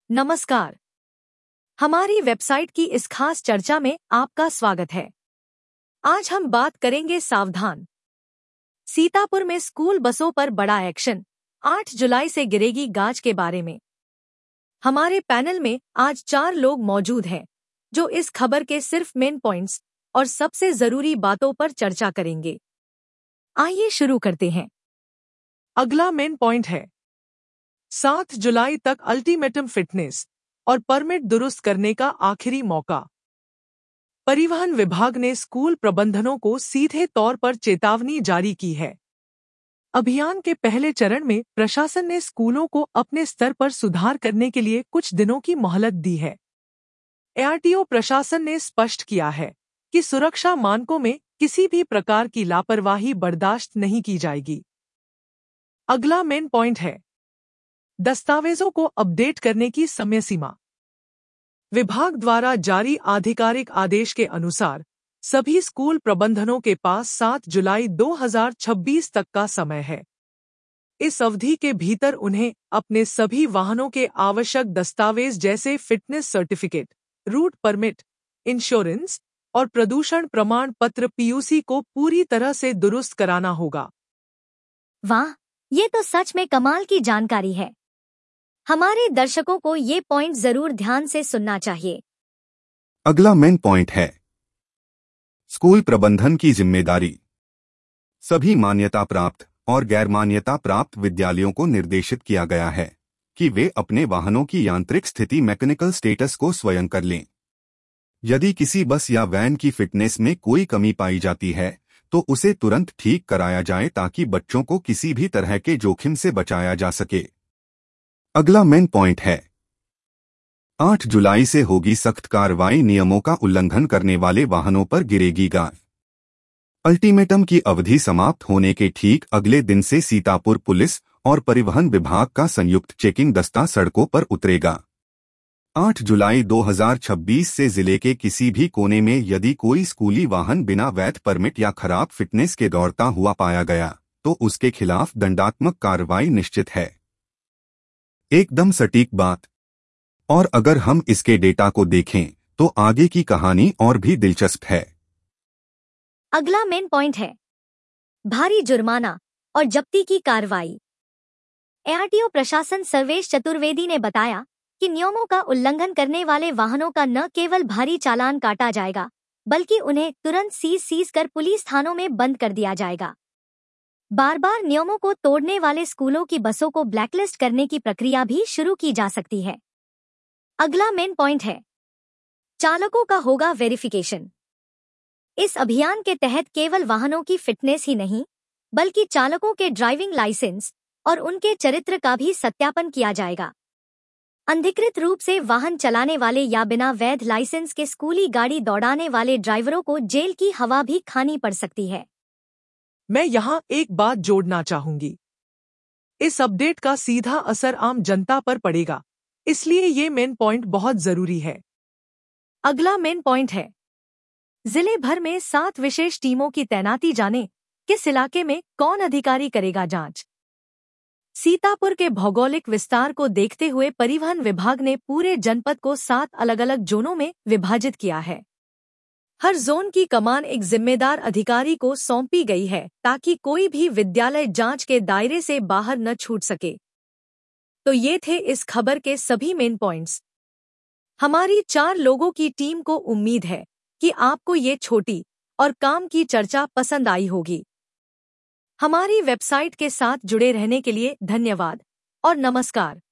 नमस्कार। हमारी वेबसाइट की इस खास चर्चा में आपका स्वागत है। आज हम बात करेंगे सावधान। सीतापुर में स्कूल बसों पर बड़ा एक्शन, 8 जुलाई से गिरेगी गाज के बारे में। हमारे पैनल में आज 4 लोग मौजूद हैं जो इस खबर के सिर्फ मेन पॉइंट्स और सबसे जरूरी बातों पर चर्चा करेंगे। आइए शुरू करते हैं। अगला मेन पॉइंट है 7 जुलाई तक अल्टीमेटम फिटनेस और परमिट दुरुस्त करने का आखिरी मौका। परिवहन विभाग ने स्कूल प्रबंधनों को सीधे तौर पर चेतावनी जारी की है। अभियान के पहले चरण में प्रशासन ने स्कूलों को अपने स्तर पर सुधार करने के लिए कुछ दिनों की मोहलत दी है। एआरटीओ प्रशासन ने स्पष्ट किया है कि सुरक्षा मानकों में किसी भी प्रकार की लापरवाही बर्दाश्त नहीं की जाएगी। अगला मेन पॉइंट है दस्तावेजों को अपडेट करने की समय सीमा। विभाग द्वारा जारी आधिकारिक आदेश के अनुसार सभी स्कूल प्रबंधनों के पास 7 जुलाई 2026 तक का समय है। इस अवधि के भीतर उन्हें अपने सभी वाहनों के आवश्यक दस्तावेज जैसे fitness certificate, route permit, insurance और प्रदूषण प्रमाण पत्र पीयूसी को पूरी तरह से दुरुस्त कराना होगा। वाह, ये तो सच में कमाल की जानकारी है। हमारे दर्शकों को ये पॉइंट जरूर ध्यान से सुनना चाहिए। अगला मेन पॉइंट है स्कूल प्रबंधन की जिम्मेदारी। सभी मान्यता प्राप्त और गैर मान्यता प्राप्त विद्यालयों को निर्देशित किया गया है कि वे अपने वाहनों की यांत्रिक स्थिति मैकेनिकल स्टेटस को स्वयं कर लें। यदि किसी बस या वैन की फिटनेस में कोई कमी पाई जाती है तो उसे तुरंत ठीक कराया जाए ताकि बच्चों को किसी भी तरह के जोखिम से बचाया जा सके। अगला मेन पॉइंट है 8 जुलाई से होगी सख्त कार्रवाई, नियमों का उल्लंघन करने वाले वाहनों पर गिरेगी गाज। अल्टीमेटम की अवधि समाप्त होने के ठीक अगले दिन से सीतापुर पुलिस और परिवहन विभाग का संयुक्त चेकिंग दस्ता सड़कों पर उतरेगा। 8 जुलाई 2026 से जिले के किसी भी कोने में यदि कोई स्कूली वाहन बिना वैध परमिट या खराब फिटनेस के दौड़ता हुआ पाया गया तो उसके खिलाफ दंडात्मक कार्रवाई निश्चित है। एकदम सटीक बात। और अगर हम इसके डेटा को देखें तो आगे की कहानी और भी दिलचस्प है। अगला मेन पॉइंट है भारी जुर्माना और जब्ती की कार्रवाई। एआरटीओ प्रशासन सर्वेश चतुर्वेदी ने बताया कि नियमों का उल्लंघन करने वाले वाहनों का न केवल भारी चालान काटा जाएगा बल्कि उन्हें तुरंत सीज कर पुलिस थानों में बंद कर दिया जाएगा। बार बार नियमों को तोड़ने वाले स्कूलों की बसों को ब्लैकलिस्ट करने की प्रक्रिया भी शुरू की जा सकती है। अगला मेन पॉइंट है चालकों का होगा वेरिफिकेशन। इस अभियान के तहत केवल वाहनों की फिटनेस ही नहीं बल्कि चालकों के ड्राइविंग लाइसेंस और उनके चरित्र का भी सत्यापन किया जाएगा। अनधिकृत रूप से वाहन चलाने वाले या बिना वैध लाइसेंस के स्कूली गाड़ी दौड़ाने वाले ड्राइवरों को जेल की हवा भी खानी पड़ सकती है। मैं यहाँ एक बात जोड़ना चाहूंगी। इस अपडेट का सीधा असर आम जनता पर पड़ेगा, इसलिए ये मेन पॉइंट बहुत जरूरी है। अगला मेन पॉइंट है जिले भर में 7 विशेष टीमों की तैनाती। जाने किस इलाके में कौन अधिकारी करेगा जांच। सीतापुर के भौगोलिक विस्तार को देखते हुए परिवहन विभाग ने पूरे जनपद को 7 अलग अलग जोनों में विभाजित किया है। हर जोन की कमान एक जिम्मेदार अधिकारी को सौंपी गई है ताकि कोई भी विद्यालय जांच के दायरे से बाहर न छूट सके। तो ये थे इस खबर के सभी मेन पॉइंट्स। हमारी 4 लोगों की टीम को उम्मीद है कि आपको ये छोटी और काम की चर्चा पसंद आई होगी। हमारी वेबसाइट के साथ जुड़े रहने के लिए धन्यवाद और नमस्कार।